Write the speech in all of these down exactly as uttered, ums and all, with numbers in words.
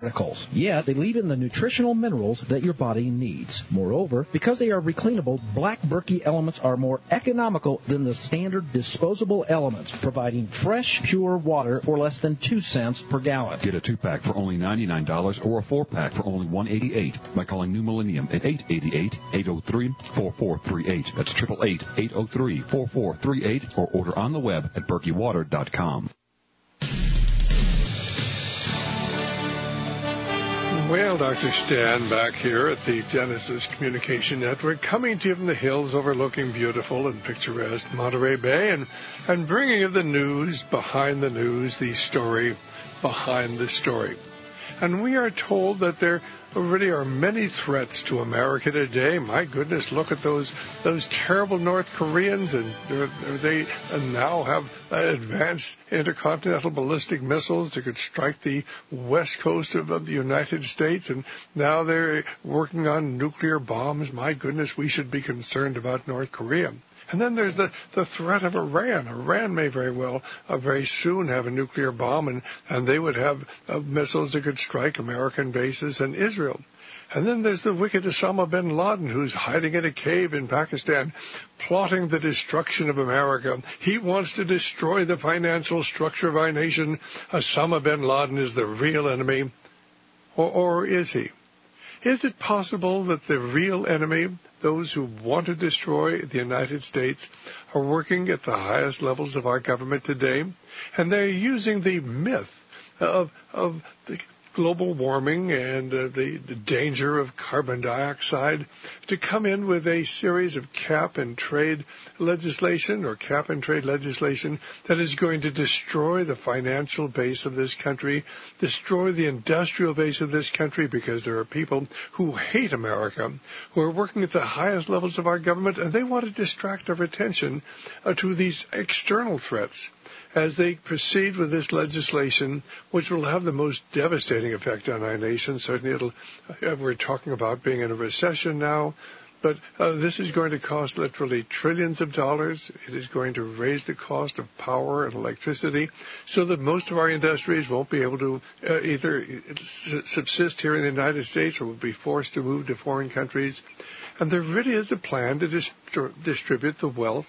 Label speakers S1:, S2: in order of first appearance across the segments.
S1: particles. Yet, they leave in the nutritional minerals that your body needs. Moreover, because they are recleanable, black Berkey elements are more economical than the standard disposable elements, providing fresh, pure water for less than two cents per gallon.
S2: Get a two-pack for only ninety-nine dollars or a four-pack for only one hundred eighty-eight dollars by calling New Millennium at eight eight eight, eight oh three, four four three eight. That's eight eight eight, eight oh three, four four three eight or order on the web at berkey water dot com.
S3: Well, Doctor Stan back here at the Genesis Communication Network, coming to you from the hills overlooking beautiful and picturesque Monterey Bay, and, and bringing you the news behind the news, the story behind the story. And we are told that there really are many threats to America today. My goodness, look at those those terrible North Koreans, and they now have advanced intercontinental ballistic missiles that could strike the west coast of, of the United States, and now they're working on nuclear bombs. My goodness, we should be concerned about North Korea. And then there's the, the threat of Iran. Iran may very well uh, very soon have a nuclear bomb, and, and they would have uh, missiles that could strike American bases and Israel. And then there's the wicked Osama bin Laden, who's hiding in a cave in Pakistan, plotting the destruction of America. He wants to destroy the financial structure of our nation. Osama bin Laden is the real enemy. Or, or is he? Is it possible that the real enemy, those who want to destroy the United States, are working at the highest levels of our government today? And they're using the myth of, of the global warming and uh, the, the danger of carbon dioxide to come in with a series of cap and trade legislation or cap and trade legislation that is going to destroy the financial base of this country, destroy the industrial base of this country, because there are people who hate America, who are working at the highest levels of our government, and they want to distract our attention uh, to these external threats as they proceed with this legislation, which will have the most devastating effect on our nation. Certainly, it'll, uh, we're talking about being in a recession now, but uh, this is going to cost literally trillions of dollars. It is going to raise the cost of power and electricity so that most of our industries won't be able to uh, either subsist here in the United States or will be forced to move to foreign countries. And there really is a plan to dist- distribute the wealth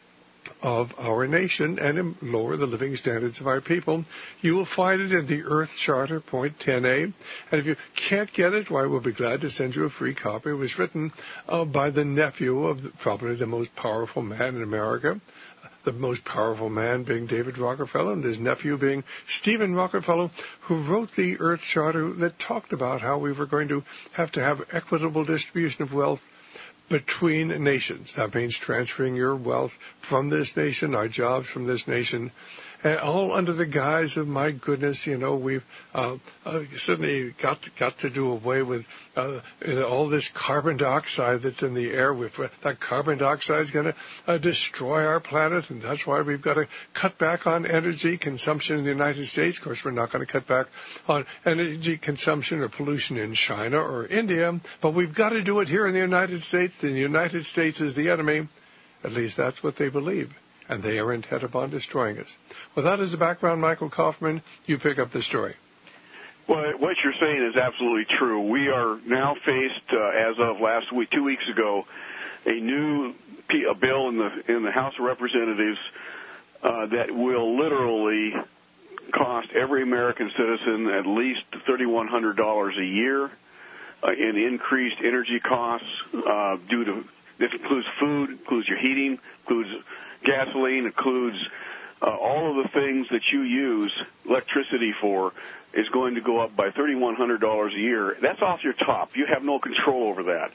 S3: of our nation and lower the living standards of our people. You will find it in the Earth Charter, point ten A. And if you can't get it, why, we'll be glad to send you a free copy. It was written uh, by the nephew of the, probably the most powerful man in America, the most powerful man being David Rockefeller, and his nephew being Stephen Rockefeller, who wrote the Earth Charter that talked about how we were going to have to have equitable distribution of wealth between nations. That means transferring your wealth from this nation, our jobs from this nation, and all under the guise of, my goodness, you know, we've uh, uh, suddenly got to, got to do away with uh, all this carbon dioxide that's in the air. We've, that carbon dioxide is going to uh, destroy our planet, and that's why we've got to cut back on energy consumption in the United States. Of course, we're not going to cut back on energy consumption or pollution in China or India, but we've got to do it here in the United States. The United States is the enemy. At least that's what they believe. And they are intent upon destroying us. With that as a background, Michael Kaufman, you pick up the story.
S4: Well, what you're saying is absolutely true. We are now faced, uh, as of last week, two weeks ago, a new P- a bill in the in the House of Representatives uh, that will literally cost every American citizen at least three thousand one hundred dollars a year uh, in increased energy costs uh, due to, this includes food, includes your heating, includes gasoline, includes uh, all of the things that you use electricity for is going to go up by three thousand one hundred dollars a year. That's off your top. You have no control over that.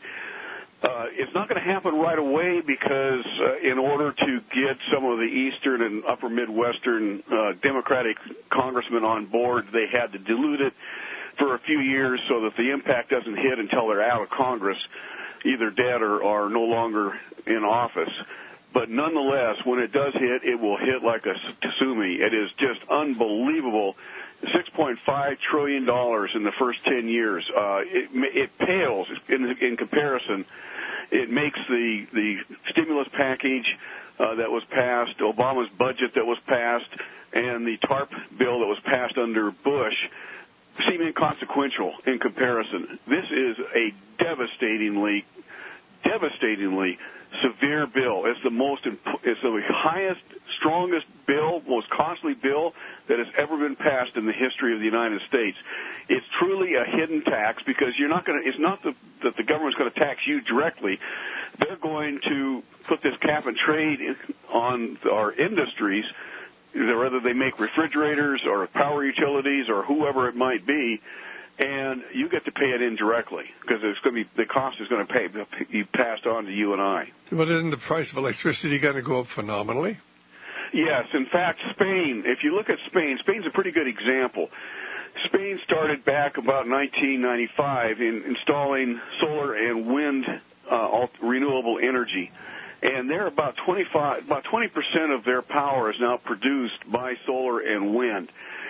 S4: Uh, it's not going to happen right away because uh, in order to get some of the eastern and upper Midwestern uh, Democratic congressmen on board, they had to dilute it for a few years so that the impact doesn't hit until they're out of Congress, either dead or, or no longer in office. But nonetheless, when it does hit, it will hit like a tsunami. It is just unbelievable. six point five trillion dollars in the first ten years. Uh, it, it pales in, in comparison. It makes the, the stimulus package uh, that was passed, Obama's budget that was passed, and the TARP bill that was passed under Bush seem inconsequential in comparison. This is a devastatingly, devastatingly severe bill. It's the most, it's the highest, strongest bill, most costly bill that has ever been passed in the history of the United States. It's truly a hidden tax because you're not going to, it's not the, that the government's going to tax you directly. They're going to put this cap and trade on our industries, whether they make refrigerators or power utilities or whoever it might be, and you get to pay it indirectly because it's going to be, the cost is going to pay, be passed on to you and I.
S3: But isn't the price of electricity going to go up phenomenally?
S4: Yes. In fact, Spain, if you look at Spain, Spain's a pretty good example. Spain started back about nineteen ninety-five in installing solar and wind uh, renewable energy. And they're about twenty-five, about twenty percent of their power is now produced by solar and wind.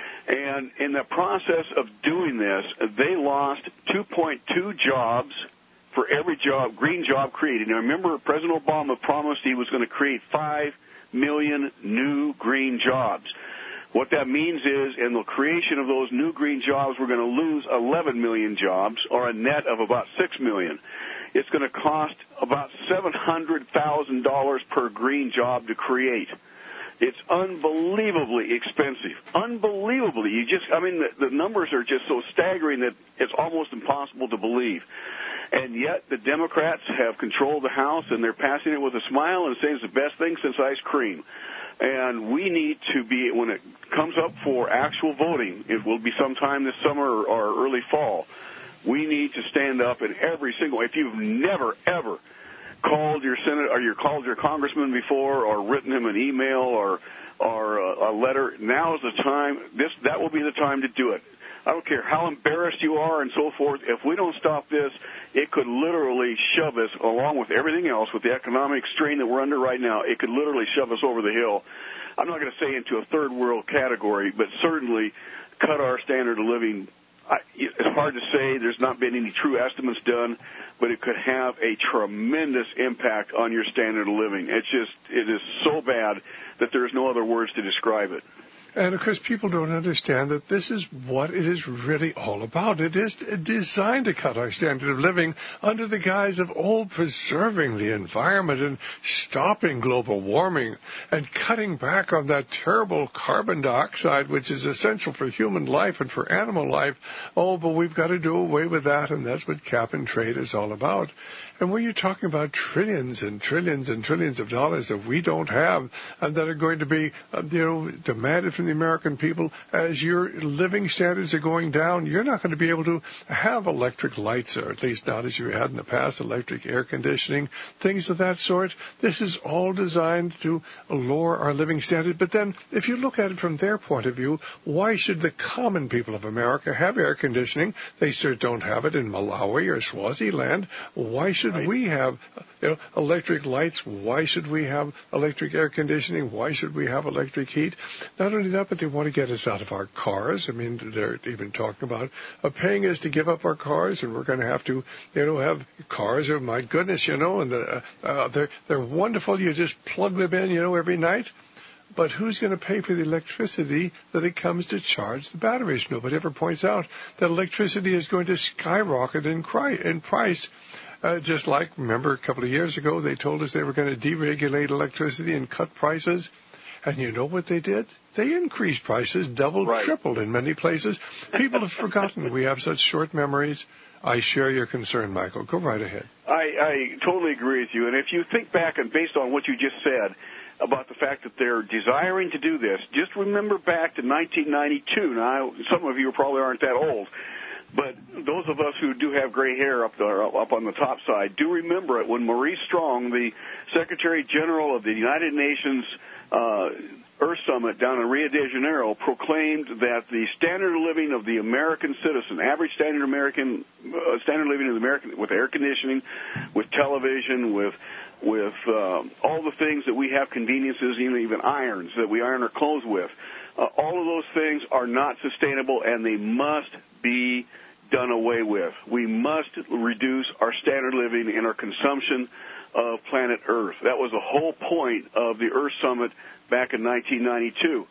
S4: And in the process of doing this, they lost two point two jobs for every job, green job created. Now, remember, President Obama promised he was going to create five million new green jobs. What that means is, in the creation of those new green jobs, we're going to lose eleven million jobs, or a net of about six million. It's going to cost about seven hundred thousand dollars per green job to create. It's unbelievably expensive. Unbelievably. You just, I mean, the, the numbers are just so staggering that it's almost impossible to believe. And yet the Democrats have controlled the House, and they're passing it with a smile and saying it's the best thing since ice cream. And we need to be, when it comes up for actual voting, it will be sometime this summer or early fall, we need to stand up in every single, if you've never, ever called your Senate or you called your congressman before or written him an email or or a, a letter, now is the time, this that will be the time to do it. I don't care how embarrassed you are and so forth. If we don't stop this, it could literally shove us, along with everything else, with the economic strain that we're under right now, it could literally shove us over the hill. I'm not going to say into a third world category, but certainly cut our standard of living. I, it's hard to say. There's not been any true estimates done, but it could have a tremendous impact on your standard of living. It's just, it is so bad that there's no other words to describe it.
S3: And, of course, people don't understand that this is what it is really all about. It is designed to cut our standard of living under the guise of, oh, preserving the environment and stopping global warming and cutting back on that terrible carbon dioxide, which is essential for human life and for animal life. Oh, but we've got to do away with that, and that's what cap and trade is all about. And when you're talking about trillions and trillions and trillions of dollars that we don't have and that are going to be, uh, you know, demanded from the American people as your living standards are going down, you're not going to be able to have electric lights, or at least not as you had in the past, electric air conditioning, things of that sort. This is all designed to lower our living standard. But then if you look at it from their point of view, why should the common people of America have air conditioning? They sure don't have it in Malawi or Swaziland. Why should Right. we have you know, electric lights? Why should we have electric air conditioning? Why should we have electric heat? Not only that, but they want to get us out of our cars. I mean, they're even talking about uh, paying us to give up our cars, and we're going to have to, you know, have cars. Oh my goodness, you know, and the, uh, uh, they're they're wonderful. You just plug them in, you know, every night. But who's going to pay for the electricity that it comes to charge the batteries? Nobody ever points out that electricity is going to skyrocket in, cry, in price. Uh, just like, remember, a couple of years ago, they told us they were going to deregulate electricity and cut prices. And you know what they did? They increased prices, doubled, right. tripled in many places. People have forgotten. We have such short memories. I share your concern, Michael. Go right ahead.
S4: I, I totally agree with you. And if you think back, and based on what you just said, about the fact that they're desiring to do this, just remember back to nineteen ninety-two. Now, some of you probably aren't that old. But those of us who do have gray hair up there, up on the top side, do remember it when Maurice Strong, the Secretary General of the United Nations uh, Earth Summit down in Rio de Janeiro, proclaimed that the standard of living of the American citizen, average standard American uh, standard of living of the American, with air conditioning, with television, with with uh, all the things that we have conveniences, you know, even irons that we iron our clothes with. Uh, all of those things are not sustainable, and they must be done away with. We must reduce our standard living and our consumption of planet Earth. That was the whole point of the Earth Summit back in nineteen ninety-two.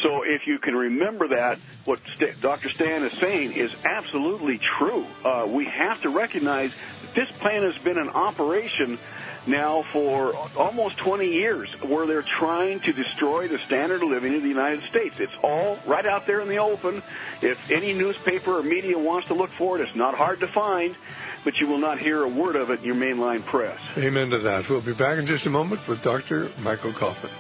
S4: So if you can remember that, what St- Doctor Stan is saying is absolutely true. Uh, we have to recognize that this plan has been in operation now for almost twenty years, where they're trying to destroy the standard of living in the United States. It's all right out there in the open. If any newspaper or media wants to look for it, it's not hard to find, but you will not hear a word of it in your mainline press.
S3: Amen to that. We'll be back in just a moment with Doctor Michael Kaufman.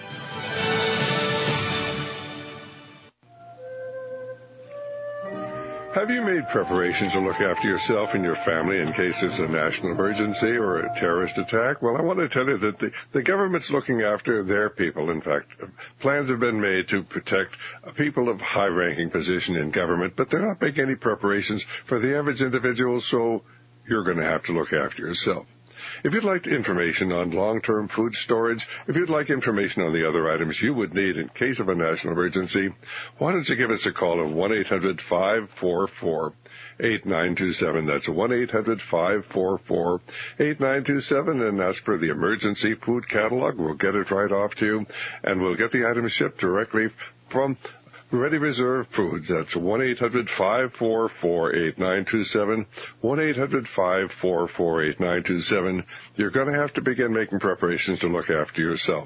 S3: Have you made preparations to look after yourself and your family in case there's a national emergency or a terrorist attack? Well, I want to tell you that the, the government's looking after their people. In fact, plans have been made to protect people of high-ranking position in government, but they're not making any preparations for the average individual, so you're going to have to look after yourself. If you'd like information on long-term food storage, if you'd like information on the other items you would need in case of a national emergency, why don't you give us a call at one eight hundred five four four eight nine two seven. That's one eight hundred five four four eight nine two seven, and ask for the emergency food catalog. We'll get it right off to you, and we'll get the items shipped directly from Ready Reserve Foods. That's one eight hundred five four four eight nine two seven, one eight hundred five four four eight nine two seven. You're going to have to begin making preparations to look after yourself.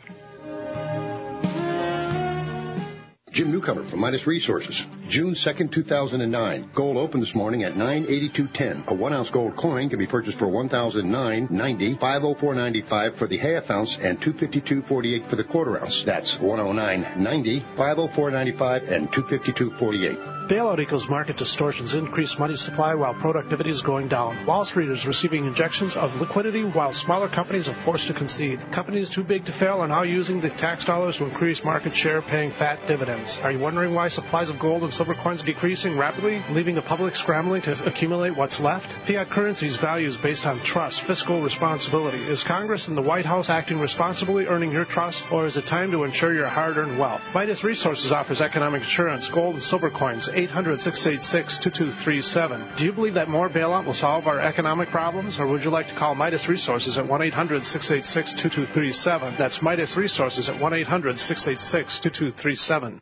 S5: Jim Newcomer from Midas Resources. June second, two thousand nine. Gold opened this morning at nine eighty-two ten. A one-ounce gold coin can be purchased for one thousand nine hundred ninety dollars, five oh four ninety-five for the half ounce, and two fifty-two forty-eight for the quarter ounce. That's one oh nine ninety, five oh four ninety-five, and two fifty-two forty-eight.
S6: Bailout equals market distortions, increased money supply while productivity is going down. Wall Street is receiving injections of liquidity while smaller companies are forced to concede. Companies too big to fail are now using the tax dollars to increase market share, paying fat dividends. Are you wondering why supplies of gold and silver coins are decreasing rapidly, leaving the public scrambling to accumulate what's left? Fiat currency's value is based on trust, fiscal responsibility. Is Congress and the White House acting responsibly, earning your trust, or is it time to ensure your hard-earned wealth? Midas Resources offers economic insurance, gold and silver coins, eight hundred, six eight six, two two three seven. Do you believe that more bailout will solve our economic problems, or would you like to call Midas Resources at one eight hundred, six eight six, two two three seven? That's Midas Resources at one eight hundred, six eight six, two two three seven.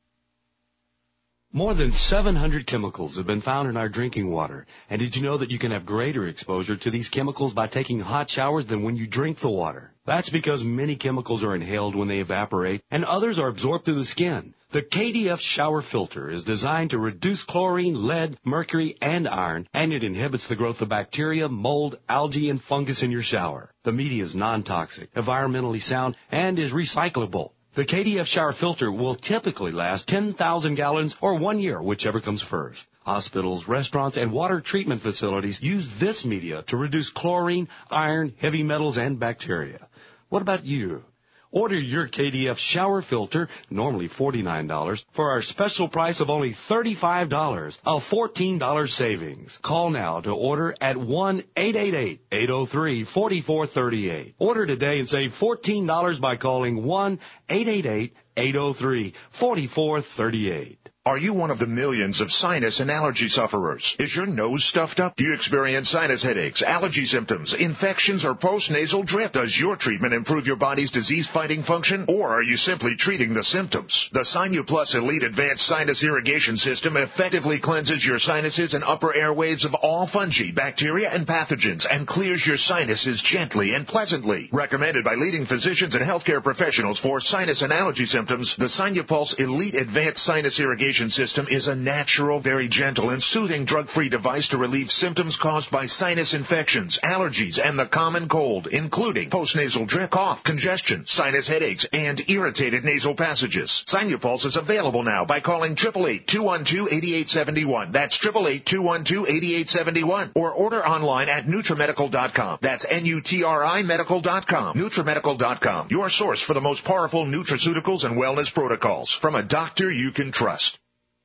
S7: More than seven hundred chemicals have been found in our drinking water. And did you know that you can have greater exposure to these chemicals by taking hot showers than when you drink the water? That's because many chemicals are inhaled when they evaporate, and others are absorbed through the skin. The K D F shower filter is designed to reduce chlorine, lead, mercury, and iron, and it inhibits the growth of bacteria, mold, algae, and fungus in your shower. The media is non-toxic, environmentally sound, and is recyclable. The K D F shower filter will typically last ten thousand gallons or one year, whichever comes first. Hospitals, restaurants, and water treatment facilities use this media to reduce chlorine, iron, heavy metals, and bacteria. What about you? Order your K D F shower filter, normally forty-nine dollars, for our special price of only thirty-five dollars, a fourteen dollars savings. Call now to order at one eight eight eight, eight oh three, four four three eight. Order today and save fourteen dollars by calling one eight eight eight, eight oh three, four four three eight.
S8: Are you one of the millions of sinus and allergy sufferers? Is your nose stuffed up? Do you experience sinus headaches, allergy symptoms, infections, or post-nasal drip? Does your treatment improve your body's disease-fighting function, or are you simply treating the symptoms? The SinuPlus Elite Advanced Sinus Irrigation System effectively cleanses your sinuses and upper airways of all fungi, bacteria, and pathogens, and clears your sinuses gently and pleasantly. Recommended by leading physicians and healthcare professionals for sinus and allergy symptoms, the SinuPulse Elite Advanced Sinus Irrigation System is a natural, very gentle, and soothing drug-free device to relieve symptoms caused by sinus infections, allergies, and the common cold, including postnasal drip, cough, congestion, sinus headaches, and irritated nasal passages. SinuPulse is available now by calling eight eight eight, two one two, eight eight seven one. That's eight eight eight, two one two, eight eight seven one. Or order online at NutriMedical dot com. That's N U T R I medical dot com. NutriMedical dot com, your source for the most powerful nutraceuticals and wellness protocols from a doctor you can trust.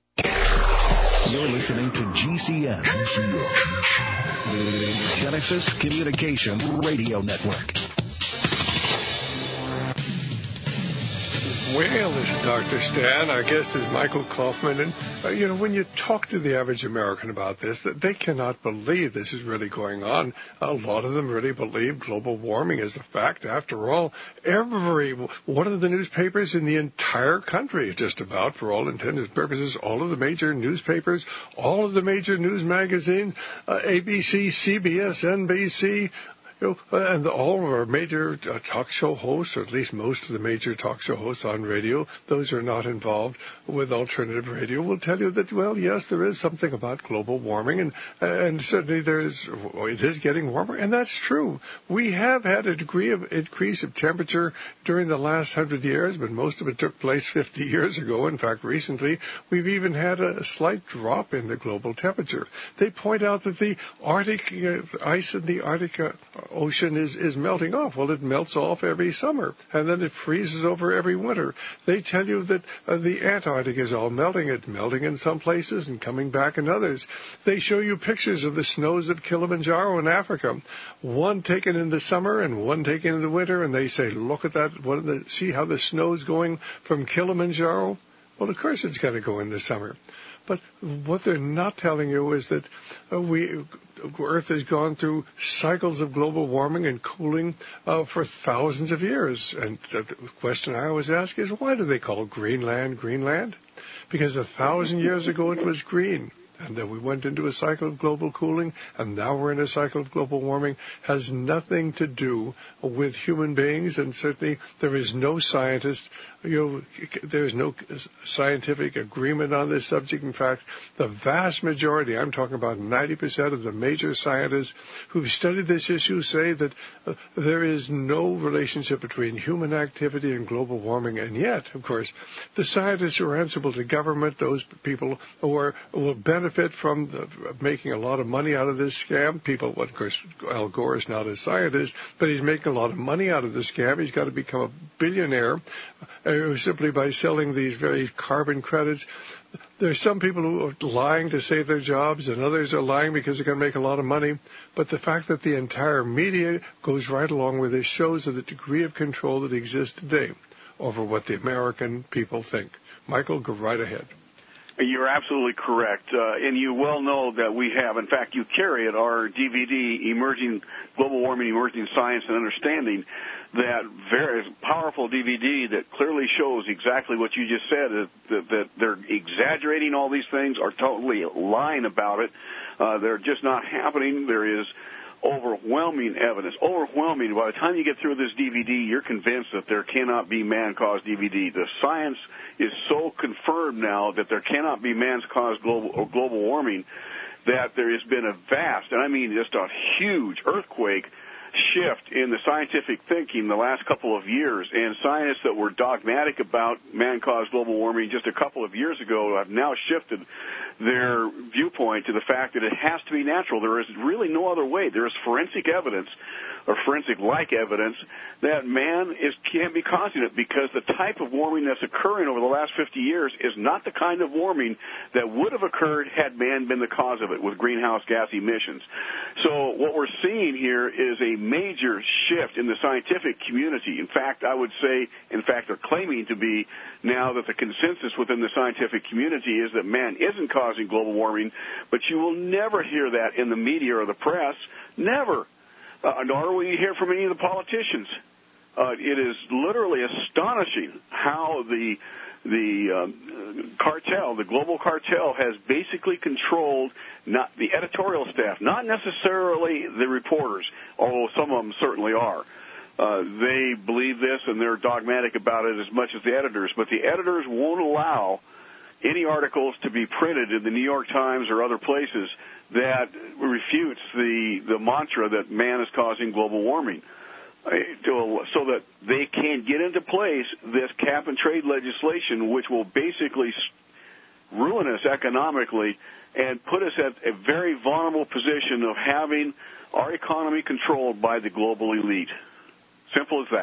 S9: You're listening to G C N, G C N. Genesis Communication Radio Network.
S3: Well, this is Doctor Stan. Our guest is Michael Kaufman. And, uh, you know, when you talk to the average American about this, that they cannot believe this is really going on. A lot of them really believe global warming is a fact. After all, every one of the newspapers in the entire country, just about, for all intents and purposes, all of the major newspapers, all of the major news magazines, uh, A B C, C B S, N B C, You know, and all of our major uh, talk show hosts, or at least most of the major talk show hosts on radio, those who are not involved with alternative radio, will tell you that, well, yes, there is something about global warming, and and certainly there is, it is getting warmer, and that's true. We have had a degree of increase of temperature during the last hundred years, but most of it took place fifty years ago. In fact, recently, we've even had a slight drop in the global temperature. They point out that the Arctic uh, ice in the Arctic uh, ocean is, is melting off. Well, it melts off every summer, and then it freezes over every winter. They tell you that uh, the Antarctic is all melting. It's melting in some places and coming back in others. They show you pictures of the snows of Kilimanjaro in Africa, one taken in the summer and one taken in the winter, and they say, look at that, what the, see how the snow's going from Kilimanjaro? Well, of course it's going to go in the summer. But what they're not telling you is that uh, we, Earth has gone through cycles of global warming and cooling uh, for thousands of years. And the question I always ask is, why do they call Greenland Greenland? Because a thousand years ago it was green. And then we went into a cycle of global cooling, and now we're in a cycle of global warming. Has nothing to do with human beings, and certainly there is no scientist, you know, there is no scientific agreement on this subject. In fact, the vast majority, I'm talking about ninety percent of the major scientists who've studied this issue say that uh, there is no relationship between human activity and global warming. And yet, of course, the scientists who are answerable to government, those people who are, will benefit from the, making a lot of money out of this scam. People, well, of course, Al Gore is not a scientist, but he's making a lot of money out of this scam. He's got to become a billionaire uh, simply by selling these very carbon credits. There's some people who are lying to save their jobs, and others are lying because they're going to make a lot of money. But the fact that the entire media goes right along with this shows the degree of control that exists today over what the American people think. Michael, go right ahead.
S4: You're absolutely correct. Uh, and you well know that we have, in fact, you carry it, our D V D, Emerging Global Warming, Emerging Science and Understanding, that very powerful D V D that clearly shows exactly what you just said, that, that, that they're exaggerating all these things, are totally lying about it. Uh, they're just not happening. There is overwhelming evidence, overwhelming. By the time you get through this D V D, you're convinced that there cannot be man-caused D V D. The science is so confirmed now that there cannot be man-caused global, or global warming that there has been a vast, and I mean just a huge earthquake shift in the scientific thinking the last couple of years, and scientists that were dogmatic about man-caused global warming just a couple of years ago have now shifted their viewpoint to the fact that it has to be natural. There is really no other way. There is forensic evidence, or forensic-like evidence, that man is can be causing it, because the type of warming that's occurring over the last fifty years is not the kind of warming that would have occurred had man been the cause of it with greenhouse gas emissions. So what we're seeing here is a major shift in the scientific community. In fact, I would say, in fact, they're claiming to be now that the consensus within the scientific community is that man isn't causing global warming, but you will never hear that in the media or the press. Never. Uh, nor will you hear from any of the politicians. Uh, it is literally astonishing how the the um, cartel, the global cartel, has basically controlled not the editorial staff, not necessarily the reporters, although some of them certainly are. Uh, they believe this and they're dogmatic about it as much as the editors, but the editors won't allow any articles to be printed in the New York Times or other places that refutes the, the mantra that man is causing global warming, uh, to, so that they can get into place this cap-and-trade legislation, which will basically ruin us economically and put us at a very vulnerable position of having our economy controlled by the global elite. Simple as that.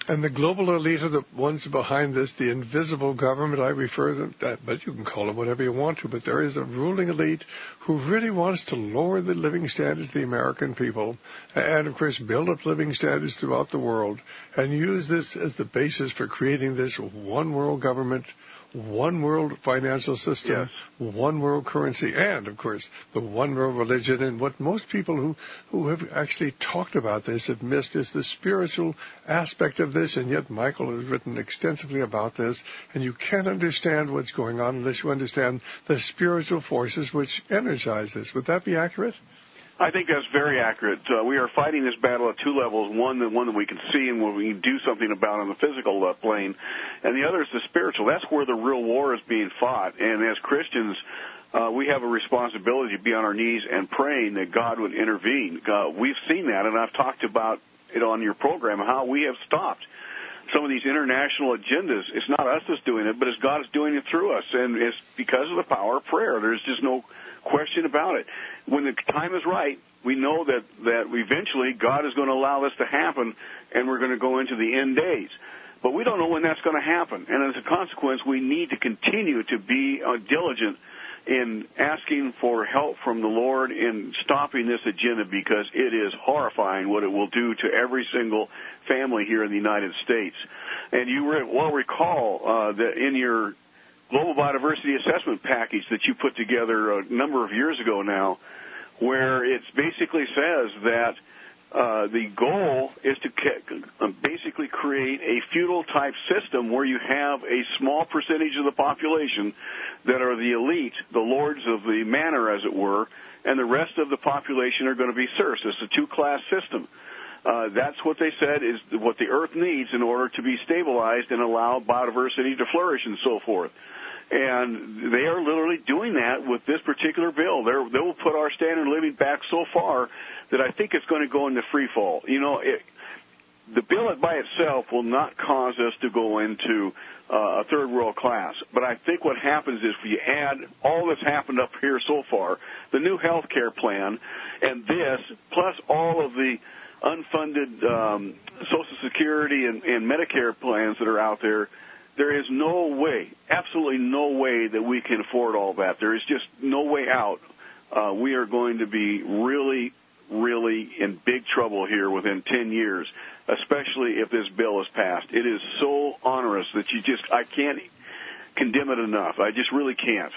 S3: And the global elite are the ones behind this, the invisible government. I refer them, that, but you can call them whatever you want to. But there is a ruling elite who really wants to lower the living standards of the American people, and of course build up living standards throughout the world, and use this as the basis for creating this one world government, one world financial system, yes. one world currency, and, of course, the one world religion. And what most people who, who have actually talked about this have missed is the spiritual aspect of this, and yet Michael has written extensively about this, and you can't understand what's going on unless you understand the spiritual forces which energize this. Would that be accurate?
S4: I think that's very accurate. Uh, we are fighting this battle at two levels. One, the one that we can see and what we can do something about on the physical uh, plane, and the other is the spiritual. That's where the real war is being fought. And as Christians, uh, we have a responsibility to be on our knees and praying that God would intervene. Uh, we've seen that, and I've talked about it on your program, how we have stopped some of these international agendas. It's not us that's doing it, but it's God is doing it through us, and it's because of the power of prayer. There's just no question about it. When the time is right, we know that, that eventually God is going to allow this to happen, and we're going to go into the end days. But we don't know when that's going to happen. And as a consequence, we need to continue to be uh, diligent in asking for help from the Lord in stopping this agenda, because it is horrifying what it will do to every single family here in the United States. And you re- well recall uh, that in your Global Biodiversity Assessment package that you put together a number of years ago now, where it basically says that uh, the goal is to ca- basically create a feudal-type system where you have a small percentage of the population that are the elite, the lords of the manor, as it were, and the rest of the population are going to be serfs. It's a two-class system. Uh, that's what they said is what the earth needs in order to be stabilized and allow biodiversity to flourish and so forth. And they are literally doing that with this particular bill. They're, they will put our standard of living back so far that I think it's going to go into free fall. You know, it, the bill by itself will not cause us to go into uh, a third world class. But I think what happens is if you add all that's happened up here so far, the new health care plan, and this, plus all of the unfunded um, Social Security and, and Medicare plans that are out there, there is no way, absolutely no way that we can afford all that. There is just no way out. Uh, we are going to be really, really in big trouble here within ten years, especially if this bill is passed. It is so onerous that you just, I can't condemn it enough. I just really can't.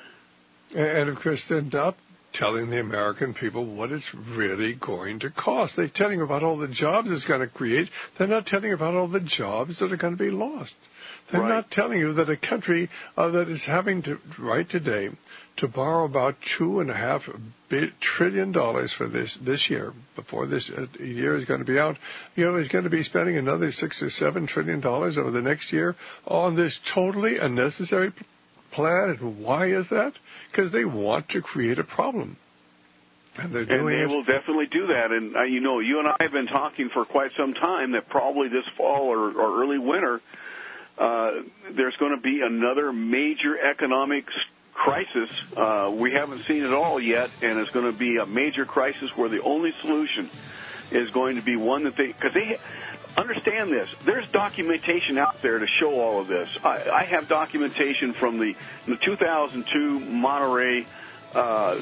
S3: And, of course, they're not telling the American people what it's really going to cost. They're telling about all the jobs it's going to create. They're not telling about all the jobs that are going to be lost. They're
S4: right.
S3: not telling you that a country uh, that is having to, right today, to borrow about two and a half trillion dollars for this this year, before this uh, year is going to be out, you know, is going to be spending another six or seven trillion dollars over the next year on this totally unnecessary plan. And why is that? Because they want to create a problem. And, they're doing
S4: and they
S3: it.
S4: will definitely do that. And, uh, you know, you and I have been talking for quite some time that probably this fall or, or early winter, Uh, there's going to be another major economic crisis. Uh, we haven't seen it all yet, and it's going to be a major crisis where the only solution is going to be one that they, because they understand this. There's documentation out there to show all of this. I, I have documentation from the, the two thousand two Monterey uh,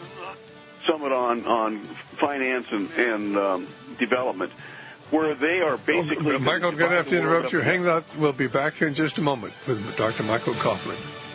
S4: Summit on, on Finance and, and um, Development, where they are basically...
S3: Oh, Michael, I'm going to have to interrupt you. Hang on. We'll be back here in just a moment with Doctor Michael Kaufman.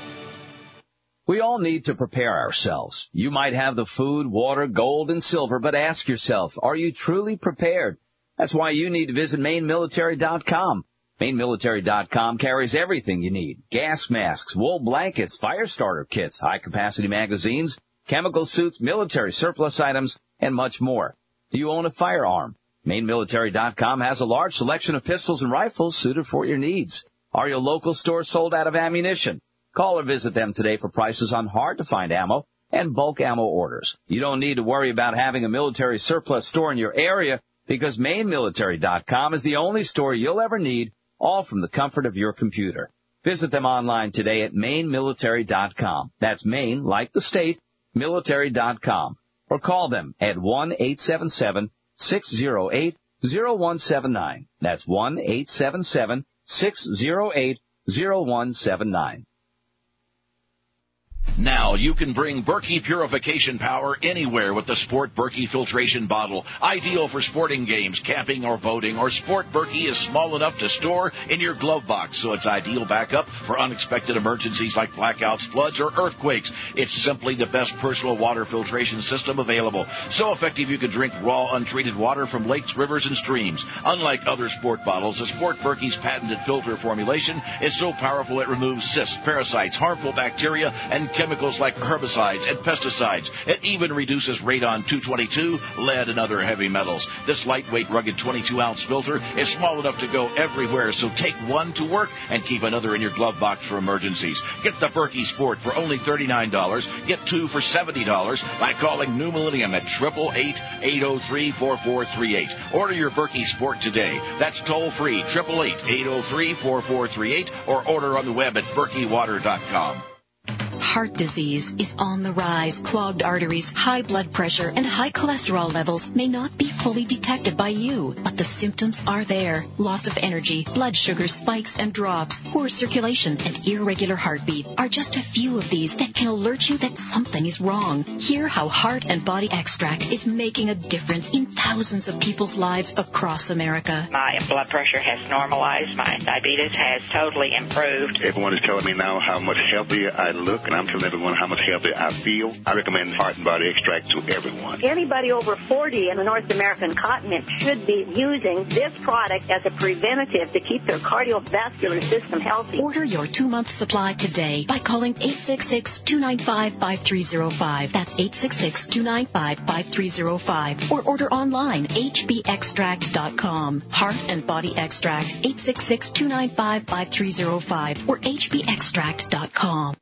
S10: We all need to prepare ourselves. You might have the food, water, gold, and silver, but ask yourself, are you truly prepared? That's why you need to visit Maine Military dot com. Maine Military dot com carries everything you need. Gas masks, wool blankets, fire starter kits, high-capacity magazines, chemical suits, military surplus items, and much more. Do you own a firearm? Maine Military dot com has a large selection of pistols and rifles suited for your needs. Are your local stores sold out of ammunition? Call or visit them today for prices on hard-to-find ammo and bulk ammo orders. You don't need to worry about having a military surplus store in your area because Maine Military dot com is the only store you'll ever need, all from the comfort of your computer. Visit them online today at Maine Military dot com. That's Maine, like the state, Military dot com. Or call them at one eight seven seven, six oh eight, zero one seven nine. That's one eight seven seven, six zero eight, zero one seven nine.
S11: Now you can bring Berkey purification power anywhere with the Sport Berkey filtration bottle. Ideal for sporting games, camping, or boating. Or Sport Berkey is small enough to store in your glove box, so it's ideal backup for unexpected emergencies like blackouts, floods, or earthquakes. It's simply the best personal water filtration system available. So effective you can drink raw, untreated water from lakes, rivers, and streams. Unlike other sport bottles, the Sport Berkey's patented filter formulation is so powerful it removes cysts, parasites, harmful bacteria, and chemicals like herbicides and pesticides. It even reduces radon two twenty-two, lead, and other heavy metals. This lightweight, rugged twenty-two ounce filter is small enough to go everywhere, so take one to work and keep another in your glove box for emergencies. Get the Berkey Sport for only thirty-nine dollars. Get two for seventy dollars by calling New Millennium at eight eight eight, eight oh three, four four three eight. Order your Berkey Sport today. That's toll-free, eight eight eight, eight oh three, four four three eight, or order on the web at berkey water dot com.
S12: Heart disease is on the rise. Clogged arteries, high blood pressure, and high cholesterol levels may not be fully detected by you, but the symptoms are there. Loss of energy, blood sugar spikes and drops, poor circulation, and irregular heartbeat are just a few of these that can alert you that something is wrong. Hear how Heart and Body Extract is making a difference in thousands of people's lives across America.
S13: My blood pressure has normalized. My diabetes has totally improved.
S14: Everyone is telling me now how much healthier I look, and I'm telling everyone how much healthier I feel. I recommend Heart and Body Extract to everyone.
S15: Anybody over forty in the North American continent should be using this product as a preventative to keep their cardiovascular system healthy.
S12: Order your two-month supply today by calling eight six six, two nine five, five three zero five. That's eight six six, two nine five, five three zero five. Or order online, h b extract dot com. Heart and Body Extract, eight six six, two nine five, five three zero five or h b extract dot com.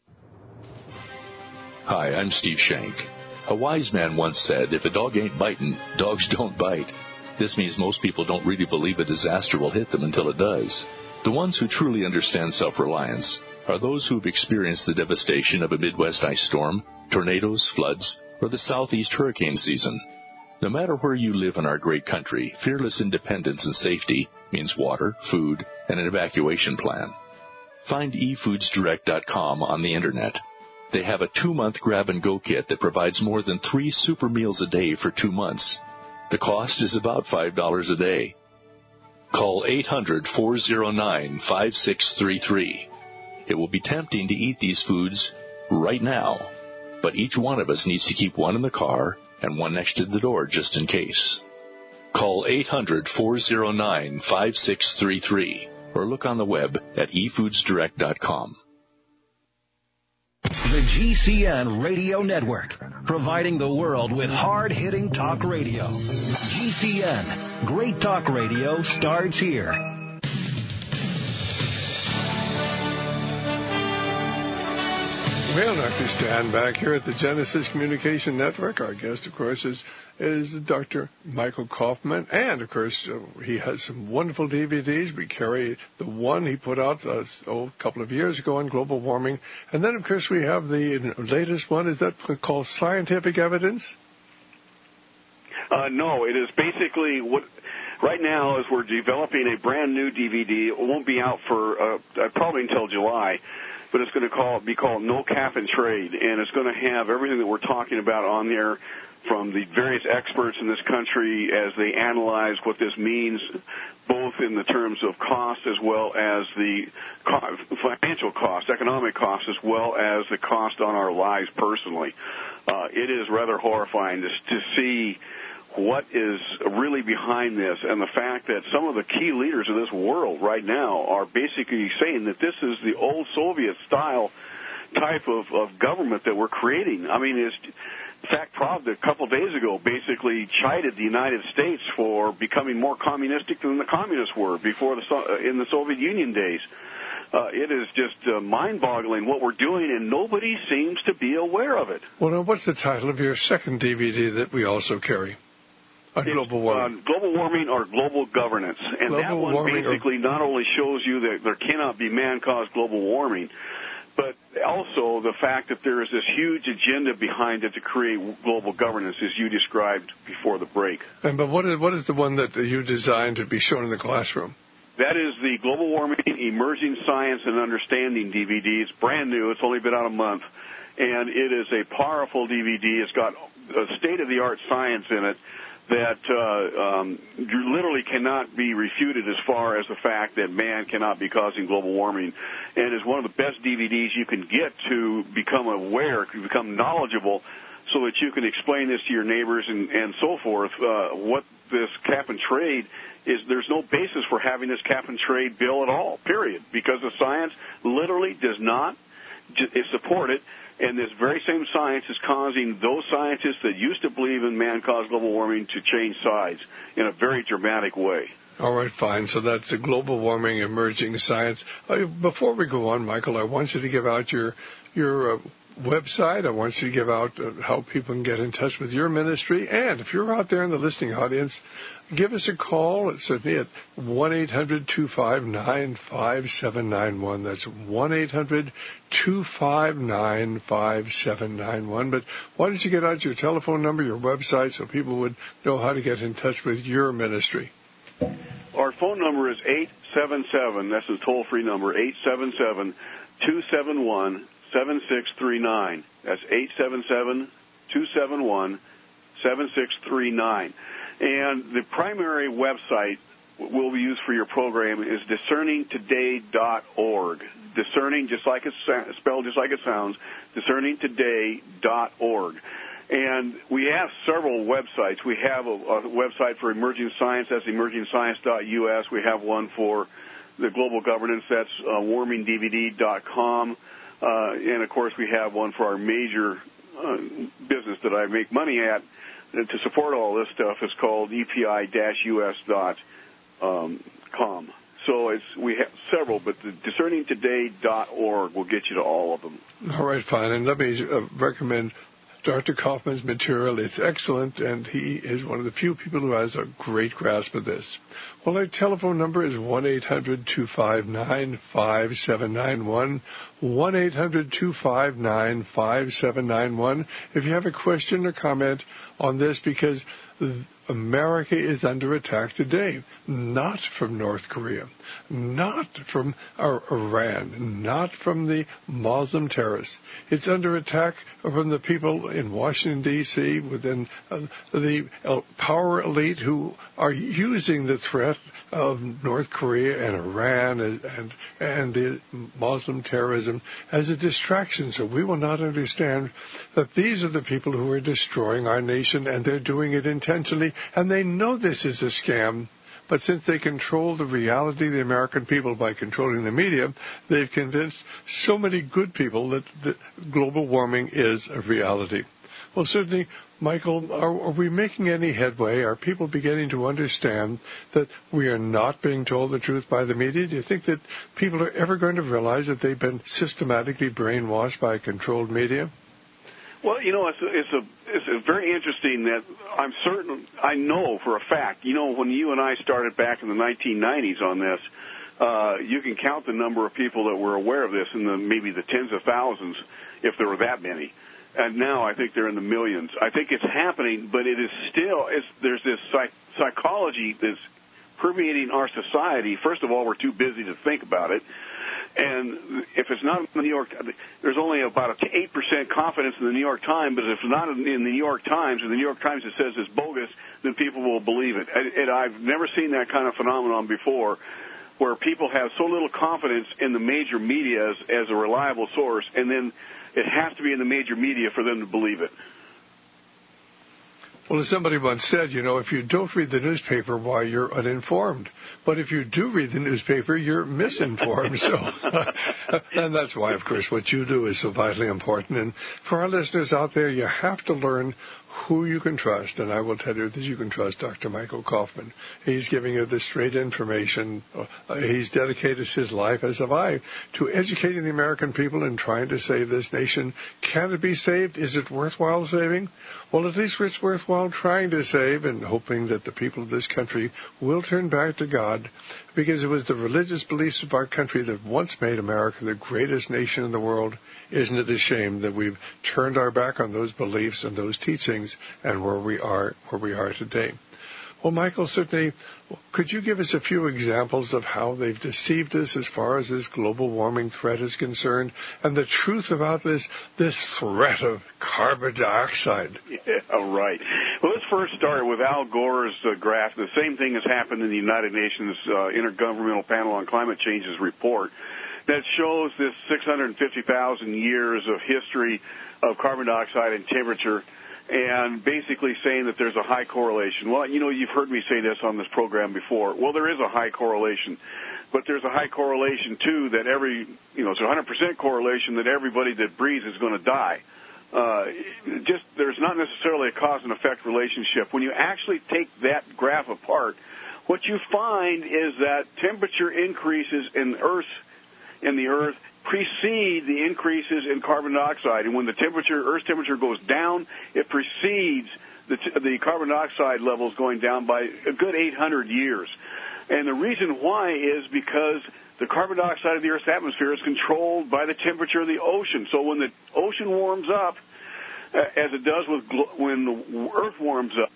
S16: Hi, I'm Steve Shank. A wise man once said, if a dog ain't biting, dogs don't bite. This means most people don't really believe a disaster will hit them until it does. The ones who truly understand self-reliance are those who've experienced the devastation of a Midwest ice storm, tornadoes, floods, or the Southeast hurricane season. No matter where you live in our great country, fearless independence and safety means water, food, and an evacuation plan. Find e foods direct dot com on the Internet. They have a two-month grab-and-go kit that provides more than three super meals a day for two months. The cost is about five dollars a day. Call eight hundred, four oh nine, five six three three. It will be tempting to eat these foods right now, but each one of us needs to keep one in the car and one next to the door just in case. Call eight hundred, four oh nine, five six three three or look on the web at e foods direct dot com.
S9: The G C N Radio Network, providing the world with hard-hitting talk radio. G C N, great talk radio starts here.
S3: Well, Doctor Stan, back here at the Genesis Communication Network. Our guest, of course, is is Doctor Michael Kaufman. And, of course, uh, he has some wonderful D V Ds. We carry the one he put out uh, oh, a couple of years ago on global warming. And then, of course, we have the latest one. Is that called Scientific Evidence?
S4: Uh, no, it is basically what... Right now, as we're developing a brand new D V D, it won't be out for uh, probably until July. But it's going to call, be called No Cap and Trade, and it's going to have everything that we're talking about on there from the various experts in this country as they analyze what this means, both in the terms of cost as well as the co- financial cost, economic cost, as well as the cost on our lives personally. Uh, it is rather horrifying to, to see what is really behind this, and the fact that some of the key leaders of this world right now are basically saying that this is the old Soviet-style type of, of government that we're creating. I mean, it's, in fact, Pravda a couple days ago basically chided the United States for becoming more communistic than the communists were before the in the Soviet Union days. Uh, it is just uh, mind-boggling what we're doing, and nobody seems to be aware of it.
S3: Well, now, what's the title of your second D V D that we also carry? On global warming.
S4: Uh, global warming or global governance. And
S3: global
S4: that one basically or... not only shows you that there cannot be man-caused global warming, but also the fact that there is this huge agenda behind it to create global governance, as you described before the break.
S3: And but what is what is the one that you designed to be shown in the classroom?
S4: That is the Global Warming, Emerging Science and Understanding D V D. It's brand new. It's only been out a month. And it is a powerful D V D. It's got a state-of-the-art science in it that uh, um, literally cannot be refuted as far as the fact that man cannot be causing global warming, and is one of the best D V Ds you can get to become aware, to become knowledgeable, so that you can explain this to your neighbors and, and so forth. Uh, what this cap and trade is, there's no basis for having this cap and trade bill at all, period, because the science literally does not support it. And this very same science is causing those scientists that used to believe in man-caused global warming to change sides in a very dramatic way.
S3: All right, fine. So that's the Global Warming Emerging Science. Uh, before we go on, Michael, I want you to give out your your uh, website. I want you to give out uh, how people can get in touch with your ministry. And if you're out there in the listening audience, give us a call. It's at me at one eight hundred two five nine five seven nine one. That's one eight hundred two five nine five seven nine one. But why don't you get out your telephone number, your website, so people would know how to get in touch with your ministry?
S4: Our phone number is eight seven seven, that's a toll-free number, eight seven seven, two seven one, seven six three nine. That's eight seven seven, two seven one, seven six three nine. And the primary website we'll use for your program is discerning today dot org. Discerning, just like it's spelled, just like it sounds, discerning today dot org. And we have several websites. We have a, a website for emerging science, that's emerging science dot U S. We have one for the global governance, that's uh, warming D V D dot com. Uh, and, of course, we have one for our major uh, business that I make money at. And to support all this stuff is called E P I U S dot com. So it's we have several, but the discerning today dot org will get you to all of them.
S3: All right, fine. And let me uh, recommend Doctor Kaufman's material. It's excellent, and he is one of the few people who has a great grasp of this. Well, our telephone number is one eight hundred two five nine five seven nine one, one eight hundred two five nine five seven nine one. If you have a question or comment on this, because America is under attack today, not from North Korea, not from Iran, not from the Muslim terrorists. It's under attack from the people in Washington, D C, within uh, the power elite who are using the threat of North Korea and Iran and, and, and the Muslim terrorism as a distraction. So we will not understand that these are the people who are destroying our nation, and they're doing it intentionally, and they know this is a scam. But since they control the reality of the American people by controlling the media, they've convinced so many good people that, that global warming is a reality. Well, certainly, Michael, are, are we making any headway? Are people beginning to understand that we are not being told the truth by the media? Do you think that people are ever going to realize that they've been systematically brainwashed by controlled media?
S4: Well, you know, it's a, it's a it's a very interesting that I'm certain, I know for a fact, you know, when you and I started back in the nineteen nineties on this, uh, you can count the number of people that were aware of this in the maybe the tens of thousands, if there were that many. And now I think they're in the millions. I think it's happening, but it is still, it's, there's this psych, psychology that's permeating our society. First of all, we're too busy to think about it. And if it's not in the New York, there's only about an eight percent confidence in the New York Times, but if it's not in the New York Times, or the New York Times it says it's bogus, then people will believe it. And, and I've never seen that kind of phenomenon before, where people have so little confidence in the major media as, as a reliable source, and then it has to be in the major media for them to believe it.
S3: Well, as somebody once said, you know, if you don't read the newspaper, why, you're uninformed. But if you do read the newspaper, you're misinformed. So, and that's why, of course, what you do is so vitally important. And for our listeners out there, you have to learn who you can trust. And I will tell you that you can trust Doctor Michael Kaufman. He's giving you the straight information. Uh, he's dedicated his life, as have I, to educating the American people and trying to save this nation. Can it be saved? Is it worthwhile saving? Well, at least it's worthwhile worthwhile trying to save and hoping that the people of this country will turn back to God, because it was the religious beliefs of our country that once made America the greatest nation in the world. Isn't it a shame that we've turned our back on those beliefs and those teachings and where we are where we are today? Well, Michael, certainly, could you give us a few examples of how they've deceived us as far as this global warming threat is concerned, and the truth about this this threat of carbon dioxide?
S4: Yeah, right. Well, let's first start with Al Gore's uh, graph. The same thing has happened in the United Nations uh, Intergovernmental Panel on Climate Change's report that shows this six hundred fifty thousand years of history of carbon dioxide and temperature, and basically saying that there's a high correlation. Well, you know, you've heard me say this on this program before. Well, there is a high correlation, but there's a high correlation, too, that every, you know, it's a one hundred percent correlation that everybody that breathes is going to die. Uh, just, there's not necessarily a cause and effect relationship. When you actually take that graph apart, what you find is that temperature increases in Earth, in the Earth, precede the increases in carbon dioxide. And when the temperature, Earth's temperature goes down, it precedes the, t- the carbon dioxide levels going down by a good eight hundred years. And the reason why is because the carbon dioxide of the Earth's atmosphere is controlled by the temperature of the ocean. So when the ocean warms up, uh, as it does with glo- when the Earth warms up,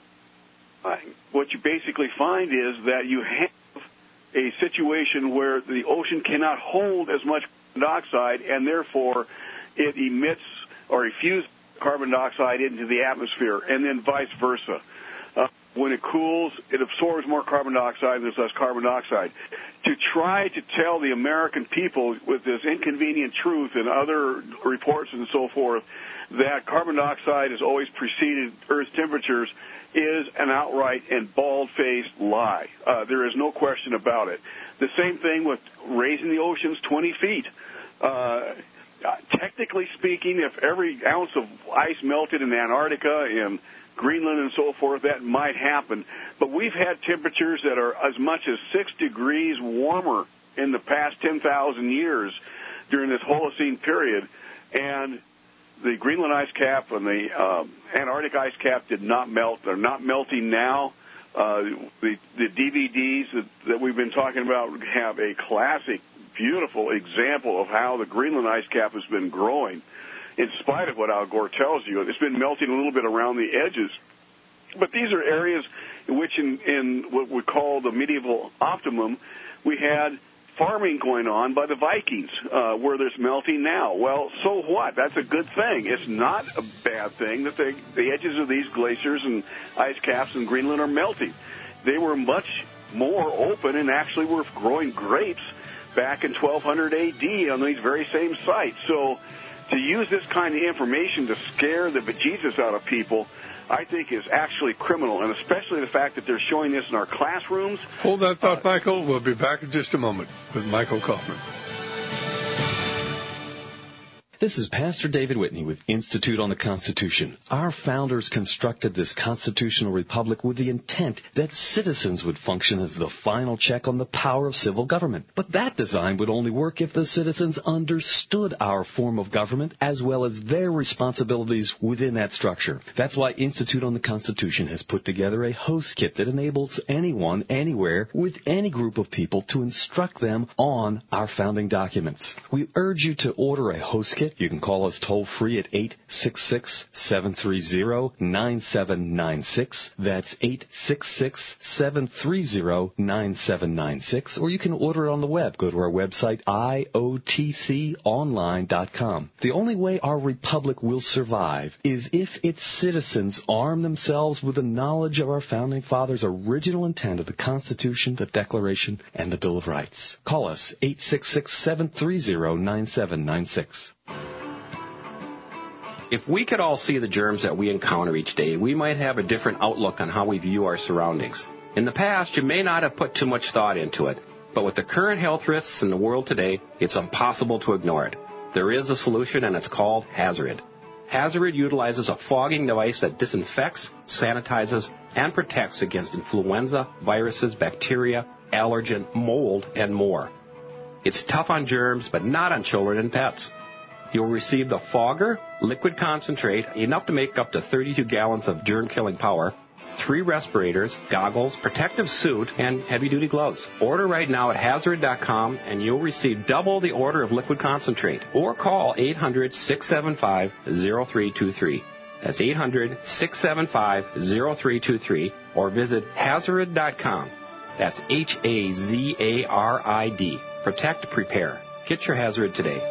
S4: uh, what you basically find is that you have a situation where the ocean cannot hold as much carbon dioxide, and therefore it emits or refuses carbon dioxide into the atmosphere, and then vice versa. Uh, when it cools, it absorbs more carbon dioxide, and there's less carbon dioxide. To try to tell the American people with this inconvenient truth and other reports and so forth that carbon dioxide has always preceded Earth's temperatures is an outright and bald-faced lie. Uh, there is no question about it. The same thing with raising the oceans twenty feet. Uh, technically speaking, if every ounce of ice melted in Antarctica and Greenland and so forth, that might happen. But we've had temperatures that are as much as six degrees warmer in the past ten thousand years during this Holocene period, and the Greenland ice cap and the um, Antarctic ice cap did not melt. They're not melting now. Uh, the, the D V Ds that, that we've been talking about have a classic, beautiful example of how the Greenland ice cap has been growing, in spite of what Al Gore tells you. It's been melting a little bit around the edges. But these are areas in which, in, in what we call the medieval optimum, we had farming going on by the Vikings, uh, where there's melting now. Well, so what? That's a good thing. It's not a bad thing that the, the edges of these glaciers and ice caps in Greenland are melting. They were much more open and actually were growing grapes back in twelve hundred A D on these very same sites. So to use this kind of information to scare the bejesus out of people, I think is actually criminal, and especially the fact that they're showing this in our classrooms.
S3: Hold that thought, Michael. We'll be back in just a moment with Michael Kaufman.
S17: This is Pastor David Whitney with Institute on the Constitution. Our founders constructed this constitutional republic with the intent that citizens would function as the final check on the power of civil government. But that design would only work if the citizens understood our form of government as well as their responsibilities within that structure. That's why Institute on the Constitution has put together a host kit that enables anyone, anywhere, with any group of people to instruct them on our founding documents. We urge you to order a host kit. You can call us toll-free at eight six six, seven three zero, nine seven nine six. That's eight six six, seven three zero, nine seven nine six. Or you can order it on the web. Go to our website, I O T C online dot com. The only way our republic will survive is if its citizens arm themselves with the knowledge of our founding fathers' original intent of the Constitution, the Declaration, and the Bill of Rights. Call us, eight six six, seven three zero, nine seven nine six.
S18: If we could all see the germs that we encounter each day, we might have a different outlook on how we view our surroundings. In the past, you may not have put too much thought into it, but with the current health risks in the world today, it's impossible to ignore it. There is a solution, and it's called Hazarid. Hazarid utilizes a fogging device that disinfects, sanitizes, and protects against influenza, viruses, bacteria, allergen, mold, and more. It's tough on germs, but not on children and pets. You'll receive the Fogger liquid concentrate, enough to make up to thirty-two gallons of germ-killing power, three respirators, goggles, protective suit, and heavy-duty gloves. Order right now at Hazard dot com, and you'll receive double the order of liquid concentrate. Or call eight hundred, six seven five, zero three two three. That's eight hundred, six seven five, zero three two three. Or visit Hazard dot com. That's H A Z A R I D. Protect, prepare. Get your Hazard today.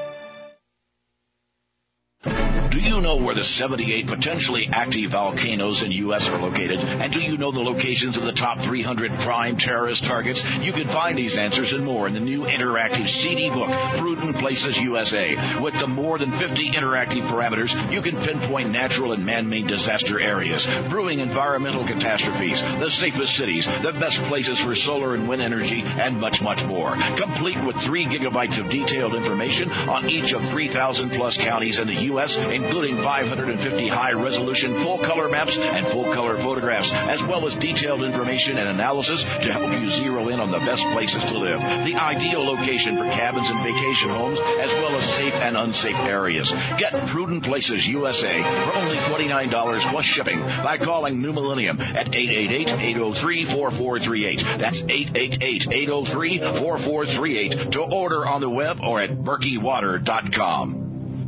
S11: Do you know where the seventy-eight potentially active volcanoes in U S are located? And do you know the locations of the top three hundred prime terrorist targets? You can find these answers and more in the new interactive C D book, Prudent Places U S A. With the more than fifty interactive parameters, you can pinpoint natural and man-made disaster areas, brewing environmental catastrophes, the safest cities, the best places for solar and wind energy, and much, much more. Complete with three gigabytes of detailed information on each of three thousand plus counties in the U S, including five hundred fifty high-resolution full-color maps and full-color photographs, as well as detailed information and analysis to help you zero in on the best places to live, the ideal location for cabins and vacation homes, as well as safe and unsafe areas. Get Prudent Places U S A for only twenty-nine dollars plus shipping by calling New Millennium at eight eight eight, eight oh three, four four three eight. That's eight eight eight, eight oh three, four four three eight to order on the web or at berkey water dot com.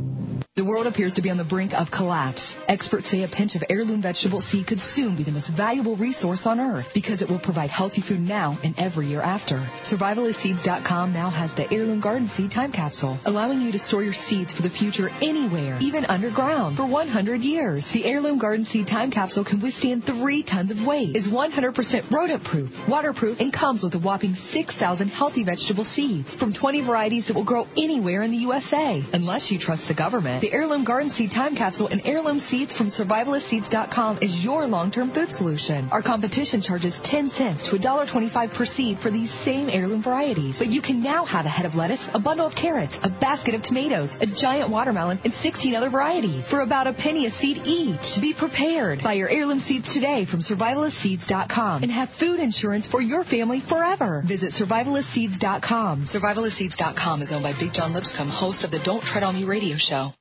S19: The world appears to be on the brink of collapse. Experts say a pinch of heirloom vegetable seed could soon be the most valuable resource on Earth because it will provide healthy food now and every year after. Survivalist Seeds dot com now has the Heirloom Garden Seed Time Capsule, allowing you to store your seeds for the future anywhere, even underground, for one hundred years. The Heirloom Garden Seed Time Capsule can withstand three tons of weight, is one hundred percent rodent-proof, waterproof, and comes with a whopping six thousand healthy vegetable seeds from twenty varieties that will grow anywhere in the U S A. Unless you trust the government, the Heirloom Garden Seed Time Capsule and heirloom seeds from Survivalist Seeds dot com is your long-term food solution. Our competition charges ten cents to one dollar twenty-five per seed for these same heirloom varieties. But you can now have a head of lettuce, a bundle of carrots, a basket of tomatoes, a giant watermelon, and sixteen other varieties for about a penny a seed each. Be prepared. Buy your heirloom seeds today from Survivalist Seeds dot com and have food insurance for your family forever. Visit Survivalist Seeds dot com. Survivalist Seeds dot com is owned by Big John Lipscomb, host of the Don't Tread on Me radio show.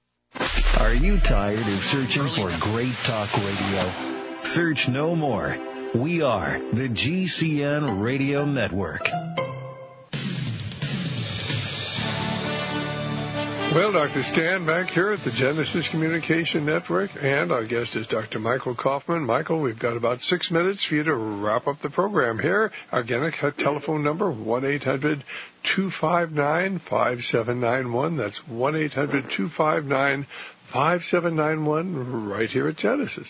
S9: Are you tired of searching for great talk radio? Search no more. We are the G C N Radio Network.
S3: Well, Doctor Stan back here at the Genesis Communication Network, and our guest is Doctor Michael Kaufman. Michael, we've got about six minutes for you to wrap up the program here. Again, a telephone number, one eight hundred two five nine five seven nine one. That's one eight hundred two five nine five seven nine one, right here at Genesis.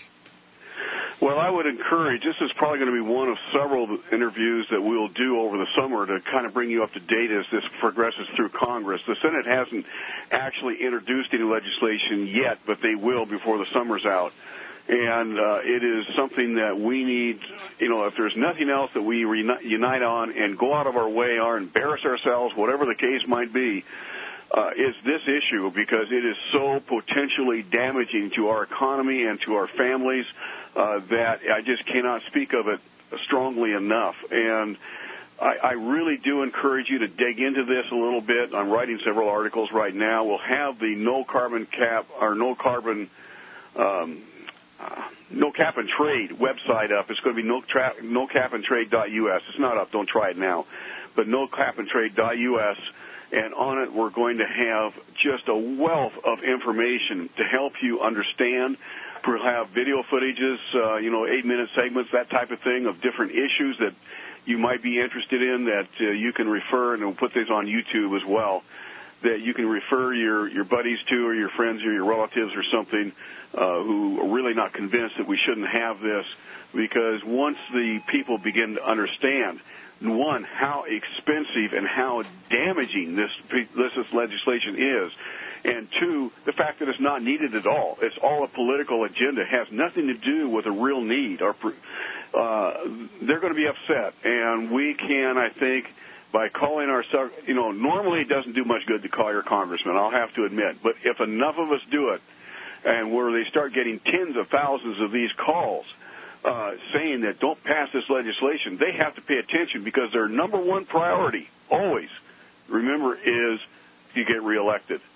S4: Well, I would encourage, this is probably going to be one of several interviews that we'll do over the summer to kind of bring you up to date as this progresses through Congress. The Senate hasn't actually introduced any legislation yet, but they will before the summer's out. And uh, it is something that we need, you know, if there's nothing else that we re- unite on and go out of our way or embarrass ourselves, whatever the case might be, uh, is this issue, because it is so potentially damaging to our economy and to our families uh, that I just cannot speak of it strongly enough. And I, I really do encourage you to dig into this a little bit. I'm writing several articles right now. We'll have the no carbon cap or no carbon um, uh, no cap and trade website up. It's going to be no, tra- no cap and trade dot U S. It's not up. Don't try it now. But no cap and trade dot U S. And on it, we're going to have just a wealth of information to help you understand. We'll have video footages, uh, you know, eight-minute segments, that type of thing, of different issues that you might be interested in that uh, you can refer, and we'll put these on YouTube as well, that you can refer your, your buddies to, or your friends or your relatives or something uh, who are really not convinced that we shouldn't have this, because once the people begin to understand, one, how expensive and how damaging this, this legislation is, and two, the fact that it's not needed at all. It's all a political agenda. It has nothing to do with a real need. Or, uh, they're going to be upset, and we can, I think, by calling ourselves, you know, normally it doesn't do much good to call your congressman, I'll have to admit, but if enough of us do it, and where they start getting tens of thousands of these calls, Uh, saying that don't pass this legislation, they have to pay attention, because their number one priority, always, remember, is to get reelected.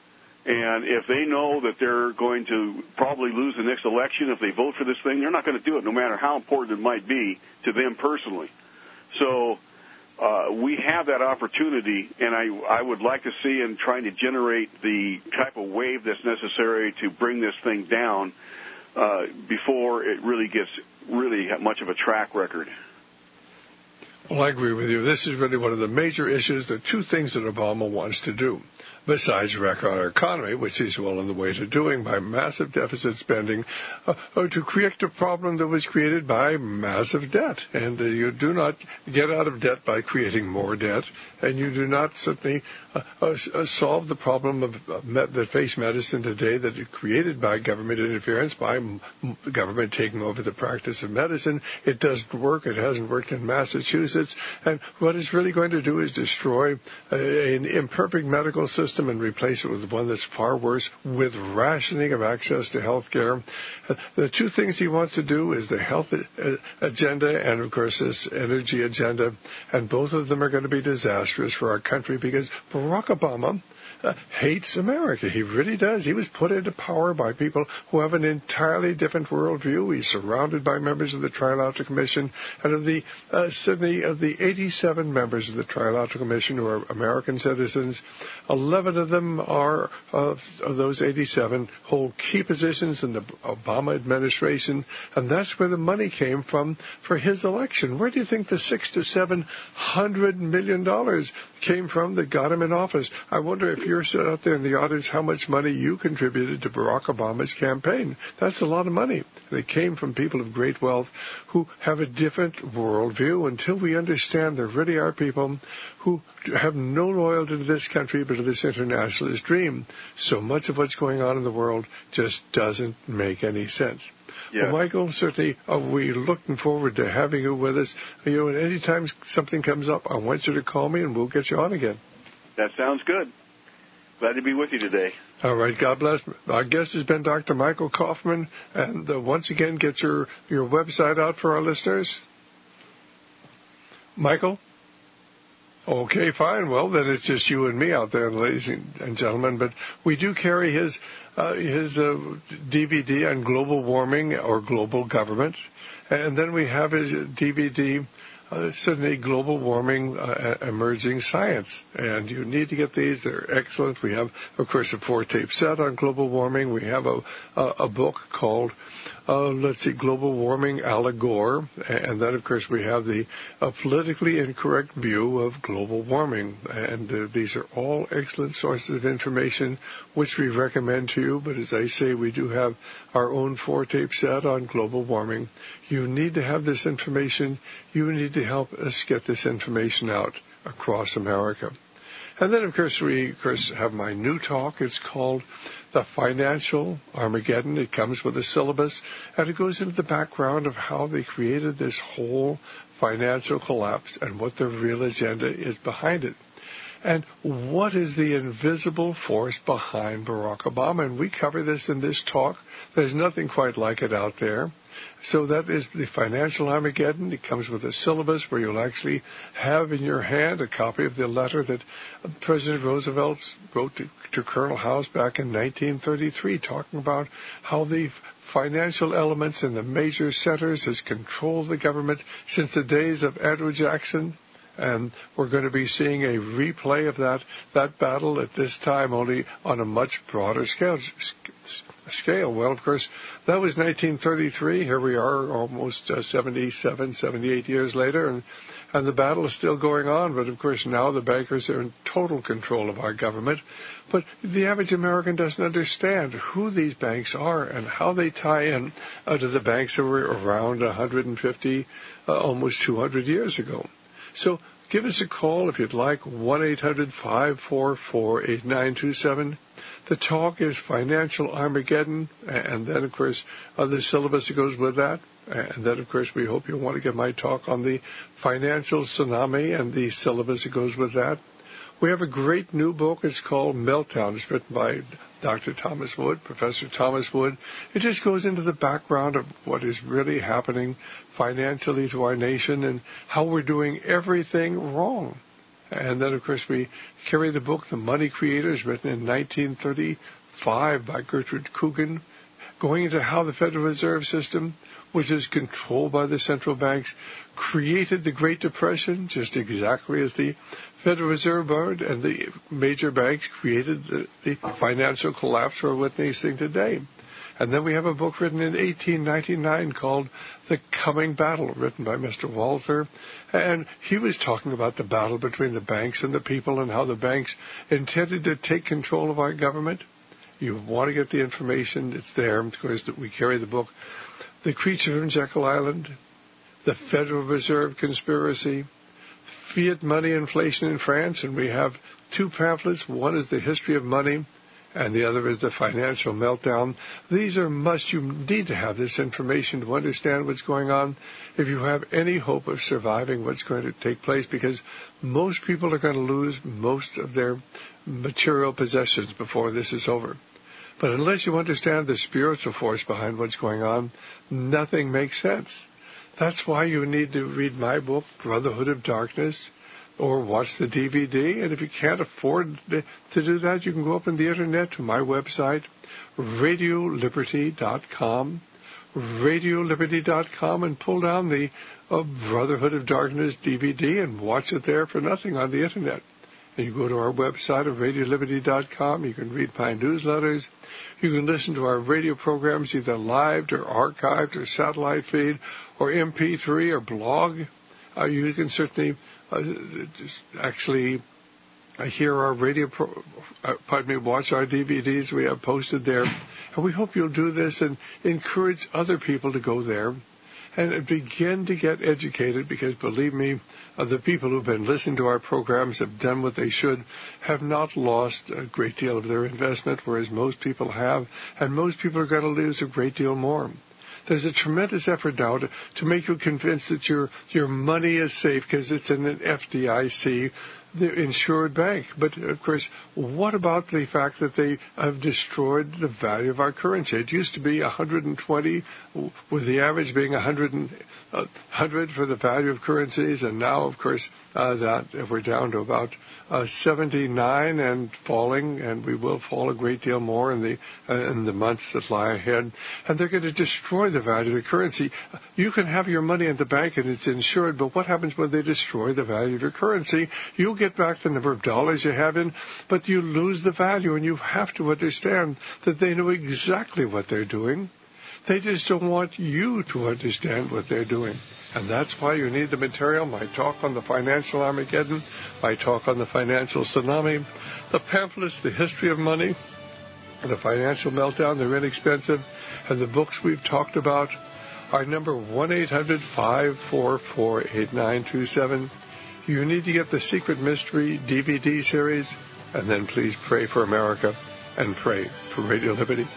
S4: And if they know that they're going to probably lose the next election if they vote for this thing, they're not going to do it, no matter how important it might be to them personally. So uh, we have that opportunity, and I, I would like to see in trying to generate the type of wave that's necessary to bring this thing down uh, before it really gets really much of a track record.
S3: Well, I agree with you. This is really one of the major issues, the two things that Obama wants to do, besides wreck our economy, which he's well on the way to doing by massive deficit spending, uh, uh, to create a problem that was created by massive debt. And uh, you do not get out of debt by creating more debt, and you do not certainly uh, uh, solve the problem of uh, met- that face medicine today that is created by government interference, by m- government taking over the practice of medicine. It doesn't work. It hasn't worked in Massachusetts. And what it's really going to do is destroy uh, an imperfect medical system and replace it with one that's far worse, with rationing of access to health care. The two things he wants to do is the health agenda and, of course, this energy agenda, and both of them are going to be disastrous for our country because Barack Obama Uh, hates America. He really does. He was put into power by people who have an entirely different worldview. He's surrounded by members of the Trilateral Commission, and of the uh, Sydney, of the eighty-seven members of the Trilateral Commission who are American citizens, eleven of them are uh, of those eighty-seven hold key positions in the Obama administration, and that's where the money came from for his election. Where do you think the six to seven hundred million dollars came from that got him in office? I wonder if you're out there in the audience how much money you contributed to Barack Obama's campaign. That's a lot of money. And it came from people of great wealth who have a different worldview. Until we understand there really are people who have no loyalty to this country but to this internationalist dream, so much of what's going on in the world just doesn't make any sense. Yeah. Well, Michael, certainly uh, we're looking forward to having you with us. You know, and anytime something comes up, I want you to call me and we'll get you on again.
S4: That sounds good. Glad to be with you today.
S3: All right. God bless. Our guest has been Doctor Michael Kaufman. And uh, once again, get your, your website out for our listeners. Michael? Okay, fine. Well, then it's just you and me out there, ladies and gentlemen. But we do carry his uh, his uh, D V D on global warming or global government. And then we have his D V D, Uh, Sydney Global Warming uh, Emerging Science. And you need to get these. They're excellent. We have, of course, a four-tape set on global warming. We have a, a, a book called, uh, let's see, Global Warming Al Gore. And then, of course, we have the uh, politically incorrect view of global warming. And uh, these are all excellent sources of information, which we recommend to you. But as I say, we do have our own four-tape set on global warming. You need to have this information. You need to help us get this information out across America. And then, of course, we of course have my new talk. It's called The Financial Armageddon. It comes with a syllabus, and it goes into the background of how they created this whole financial collapse and what the real agenda is behind it. And what is the invisible force behind Barack Obama? And we cover this in this talk. There's nothing quite like it out there. So that is the Financial Armageddon. It comes with a syllabus where you'll actually have in your hand a copy of the letter that President Roosevelt wrote to, to Colonel House back in nineteen thirty-three, talking about how the financial elements in the major centers has controlled the government since the days of Andrew Jackson. And we're going to be seeing a replay of that, that battle at this time, only on a much broader scale. Scale. Well, of course, that was nineteen thirty-three. Here we are almost uh, seventy-seven, seventy-eight years later, and, and the battle is still going on. But, of course, now the bankers are in total control of our government. But the average American doesn't understand who these banks are and how they tie in uh, to the banks that were around one hundred fifty, uh, almost two hundred years ago. So give us a call if you'd like, one eight hundred, five four four, eight nine two seven. The talk is Financial Armageddon, and then, of course, uh, the syllabus that goes with that. And then, of course, we hope you'll want to get my talk on the financial tsunami and the syllabus that goes with that. We have a great new book. It's called Meltdown. It's written by Doctor Thomas Wood, Professor Thomas Wood. It just goes into the background of what is really happening financially to our nation and how we're doing everything wrong. And then, of course, we carry the book, The Money Creators, written in nineteen thirty-five by Gertrude Coogan, going into how the Federal Reserve System, which is controlled by the central banks, created the Great Depression, just exactly as the Federal Reserve Board and the major banks created the, the financial collapse we're witnessing today. And then we have a book written in eighteen ninety-nine called The Coming Battle, written by Mister Walther. And he was talking about the battle between the banks and the people and how the banks intended to take control of our government. You want to get the information, it's there, because we carry the book, The Creature from Jekyll Island, The Federal Reserve Conspiracy, Fiat Money Inflation in France, and we have two pamphlets. One is The History of Money, and the other is The Financial Meltdown. These are must. You need to have this information to understand what's going on if you have any hope of surviving what's going to take place, because most people are going to lose most of their material possessions before this is over. But unless you understand the spiritual force behind what's going on, nothing makes sense. That's why you need to read my book, Brotherhood of Darkness, or watch the D V D. And if you can't afford to do that, you can go up on the Internet to my website, radio liberty dot com, radio liberty dot com, and pull down the uh, Brotherhood of Darkness D V D and watch it there for nothing on the Internet. And you go to our website of radio liberty dot com. You can read my newsletters. You can listen to our radio programs either live or archived or satellite feed or M P three or blog. Uh, you can certainly uh, just actually uh, hear our radio, pro- uh, pardon me, watch our D V Ds we have posted there. And we hope you'll do this and encourage other people to go there and begin to get educated, because believe me, uh, the people who've been listening to our programs have done what they should, have not lost a great deal of their investment, whereas most people have, and most people are going to lose a great deal more. There's a tremendous effort now to, to make you convinced that your your money is safe because it's in an F D I C, the insured bank. But, of course, what about the fact that they have destroyed the value of our currency? It used to be one hundred twenty, with the average being one hundred, uh, one hundred for the value of currencies, and now, of course, uh, that we're down to about uh, seventy-nine and falling, and we will fall a great deal more in the uh, in the months that lie ahead. And they're going to destroy the value of the currency. You can have your money in the bank and it's insured, but what happens when they destroy the value of your currency? You'll get back the number of dollars you have in, but you lose the value, and you have to understand that they know exactly what they're doing. They just don't want you to understand what they're doing. And that's why you need the material, my talk on the financial Armageddon, my talk on the financial tsunami, the pamphlets, The History of Money, The Financial Meltdown. They're inexpensive. And the books we've talked about are number one eight hundred five four four eight nine two seven. You need to get the Secret Mystery D V D series, and then please pray for America and pray for Radio Liberty.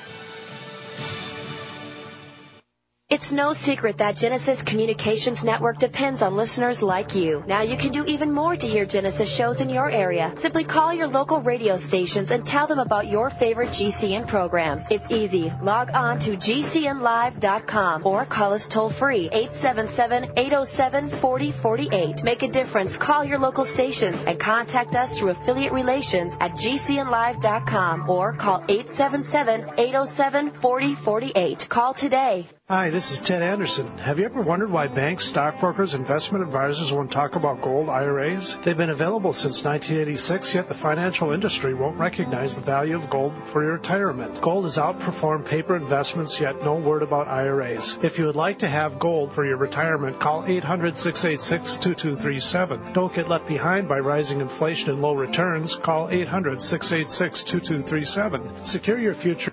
S20: It's no secret that Genesis Communications Network depends on listeners like you. Now you can do even more to hear Genesis shows in your area. Simply call your local radio stations and tell them about your favorite G C N programs. It's easy. Log on to G C N live dot com or call us toll-free, eight seven seven, eight oh seven, four oh four eight. Make a difference. Call your local stations and contact us through affiliate relations at G C N live dot com or call eight seven seven, eight oh seven, four oh four eight. Call today.
S6: Hi, this is Ted Anderson. Have you ever wondered why banks, stockbrokers, investment advisors won't talk about gold I R As? They've been available since nineteen eighty-six, yet the financial industry won't recognize the value of gold for your retirement. Gold has outperformed paper investments, yet no word about I R As. If you would like to have gold for your retirement, call eight hundred, six eight six, two two three seven. Don't get left behind by rising inflation and low returns. Call eight hundred, six eight six, two two three seven. Secure your future